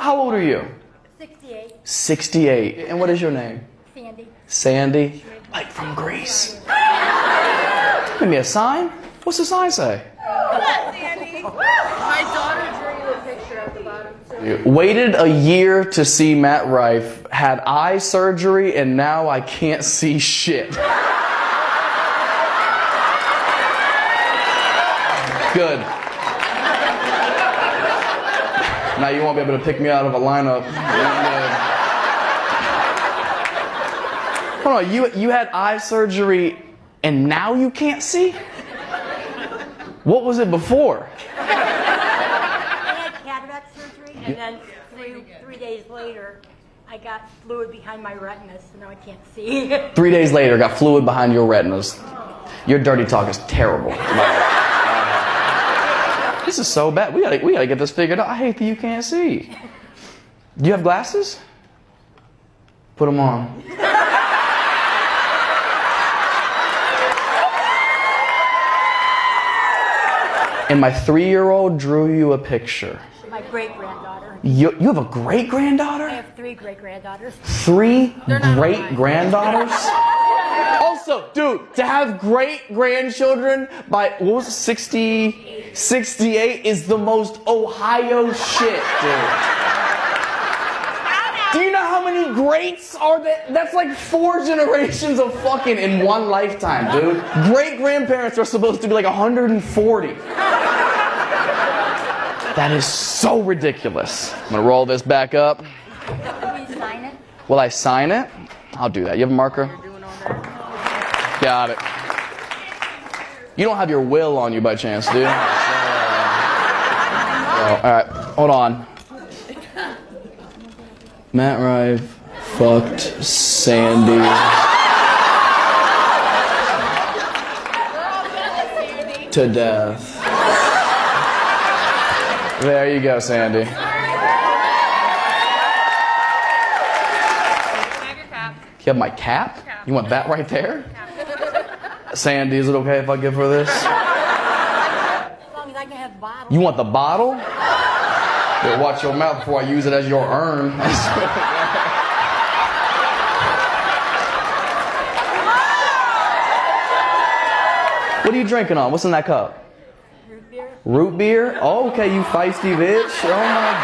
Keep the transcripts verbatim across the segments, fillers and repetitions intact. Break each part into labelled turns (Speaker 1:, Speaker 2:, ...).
Speaker 1: how old are you?
Speaker 2: sixty-eight.
Speaker 1: sixty-eight. And what is your name?
Speaker 2: Sandy.
Speaker 1: Sandy? Like from Greece. Give me a sign. What's the sign say?
Speaker 3: Sandy. My daughter drew you a picture at the bottom. So.
Speaker 1: Waited a year to see Matt Rife, had eye surgery, and now I can't see shit. Good. Now you won't be able to pick me out of a lineup. Hold on, you, you had eye surgery and now you can't see? What was it before?
Speaker 2: I had cataract surgery, and then three, three days later, I got fluid behind my retinas, so now I can't see.
Speaker 1: Three days later, got fluid behind your retinas. Your dirty talk is terrible. This is so bad. We gotta, we gotta get this figured out. I hate that you can't see. Do you have glasses? Put them on. And my three-year-old drew you a picture.
Speaker 2: My great-granddaughter.
Speaker 1: You, you have a great-granddaughter?
Speaker 2: I have three great-granddaughters.
Speaker 1: Three great-granddaughters? Also, dude, to have great-grandchildren by, what was it, sixty, sixty-eight is the most Ohio shit, dude. Do you know how many greats are that? That's like four generations of fucking in one lifetime, dude. Great-grandparents are supposed to be like one hundred forty. That is so ridiculous. I'm gonna roll this back up.
Speaker 2: Will you sign it?
Speaker 1: Will I sign it? I'll do that. You have a marker? Got it. You don't have your will on you by chance, do you? Oh, all right, hold on. Matt Rife fucked Sandy. To death. There you go, Sandy.
Speaker 3: Can I have your cap?
Speaker 1: You have my cap? You want that right there? Sandy, is it okay if I give her this?
Speaker 2: As long as I can have the bottle.
Speaker 1: You want the bottle? Better watch your mouth before I use it as your urn. What are you drinking on? What's in that cup?
Speaker 2: Root beer.
Speaker 1: Root beer? Oh, okay, you feisty bitch. Oh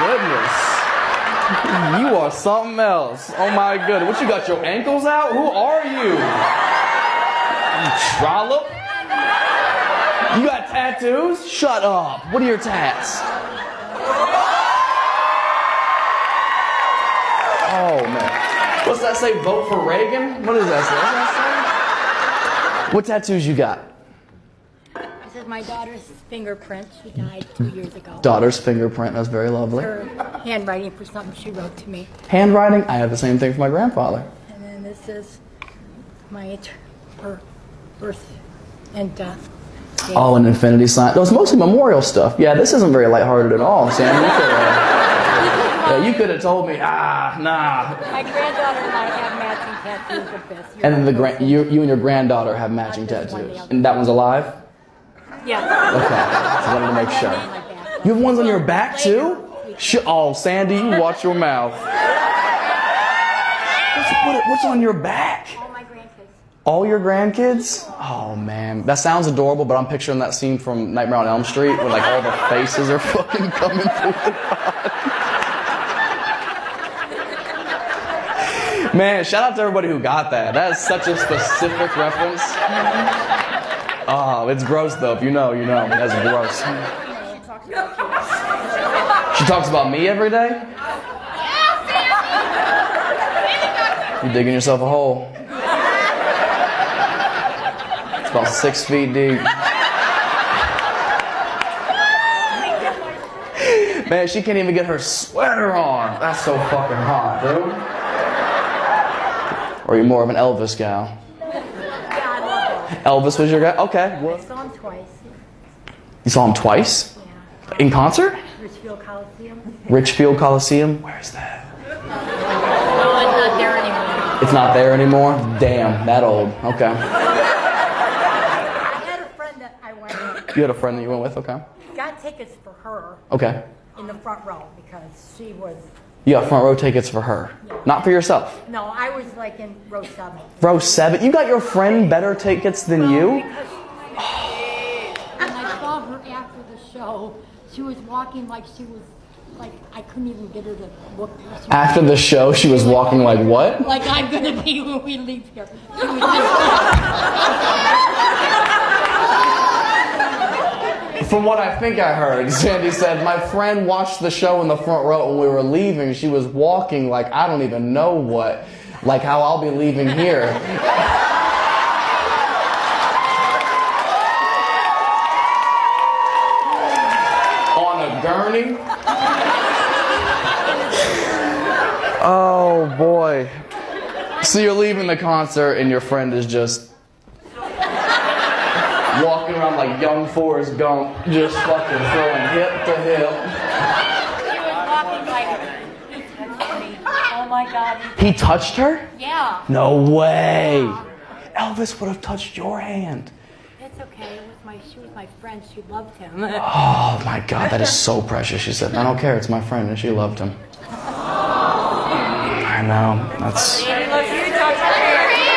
Speaker 1: my goodness. You are something else. Oh my goodness. What, you got your ankles out? Who are you? You trollop? You got tattoos? Shut up. What are your tats? Oh man. What's that say? Vote for Reagan? What does that say? What's that say? What tattoos you got?
Speaker 2: This is my daughter's fingerprint. She died two years ago.
Speaker 1: Daughter's fingerprint. That's very lovely.
Speaker 2: Her handwriting for something she wrote to me.
Speaker 1: Handwriting? I have the same thing for my grandfather.
Speaker 2: And then this is my her birth and death. date.
Speaker 1: Oh, an infinity sign. That was mostly memorial stuff. Yeah, this isn't very lighthearted at all, Sam. You could have, yeah, you could have told me, ah, nah.
Speaker 2: My granddaughter and I have matching tattoos of this. You're
Speaker 1: And then the
Speaker 2: right.
Speaker 1: grand, you, you and your granddaughter have matching
Speaker 2: Not this one, the
Speaker 1: tattoos.
Speaker 2: other.
Speaker 1: And that one's alive?
Speaker 2: Yeah.
Speaker 1: Okay, I wanted to make sure. You have ones on your back too? Sh- oh, Sandy, you watch your mouth. What's, what, what's on your back?
Speaker 2: All my grandkids.
Speaker 1: All your grandkids? Oh man, that sounds adorable, but I'm picturing that scene from Nightmare on Elm Street where like all the faces are fucking coming through the body. Man, shout out to everybody who got that. That is such a specific reference. Oh, it's gross though. If you know, you know. That's gross. She talks about me every day? You're digging yourself a hole. It's about six feet deep. Man, she can't even get her sweater on. That's so fucking hot, dude. Or are you more of an Elvis gal? Elvis was your guy? Okay.
Speaker 2: I saw him twice.
Speaker 1: You saw him twice?
Speaker 2: Yeah.
Speaker 1: In concert?
Speaker 2: Richfield Coliseum.
Speaker 1: Richfield Coliseum? Where's that?
Speaker 2: No, it's not there anymore.
Speaker 1: It's not there anymore? Damn, that old. Okay.
Speaker 2: I had a friend that I went with.
Speaker 1: You had a friend that you went with? Okay.
Speaker 2: Got tickets for her
Speaker 1: Okay.
Speaker 2: in the front row because she was
Speaker 1: You got front row tickets for her, not for yourself.
Speaker 2: No, I was like in row seven.
Speaker 1: Row seven? You got your friend better tickets than you?
Speaker 2: Because when I saw her after the show, she was walking like she was, like, I couldn't even get her to look.
Speaker 1: After the show, she was walking like what?
Speaker 2: Like I'm going to be when we leave here. She was just
Speaker 1: From what I think I heard, Sandy said, my friend watched the show in the front row when we were leaving. She was walking like I don't even know what, like how I'll be leaving here. On a gurney. Oh boy. So you're leaving the concert and your friend is just walking around like young Forrest Gump, just fucking throwing hip to hip.
Speaker 2: She was walking like, he touched me. Oh my God.
Speaker 1: He touched her?
Speaker 2: Yeah.
Speaker 1: No way. Elvis would have touched your hand.
Speaker 2: It's okay. It was my, she was my friend. She loved him.
Speaker 1: Oh my God, that is so precious. She said, I don't care, it's my friend, and she loved him. I know, that's...
Speaker 2: He loves you, touch her hair.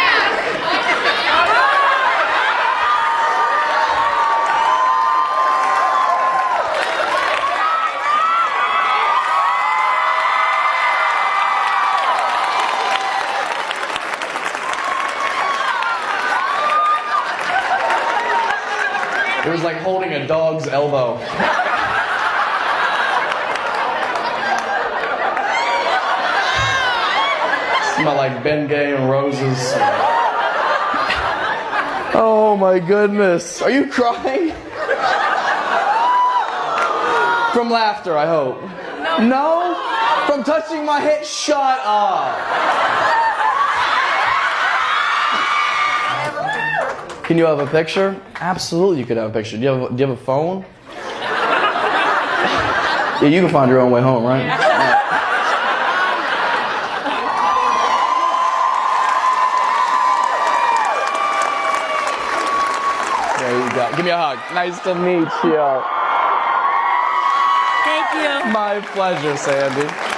Speaker 1: It was like holding a dog's elbow. Smell like Bengay and roses. Oh my goodness. Are you crying? From laughter, I hope. No. No? From touching my head? Shut up. Can you have a picture? Absolutely, you could have a picture. Do you have a, do you have a phone? Yeah, you can find your own way home, right? Yeah. There you go. Give me a hug. Nice to meet you.
Speaker 2: Thank you.
Speaker 1: My pleasure, Sandy.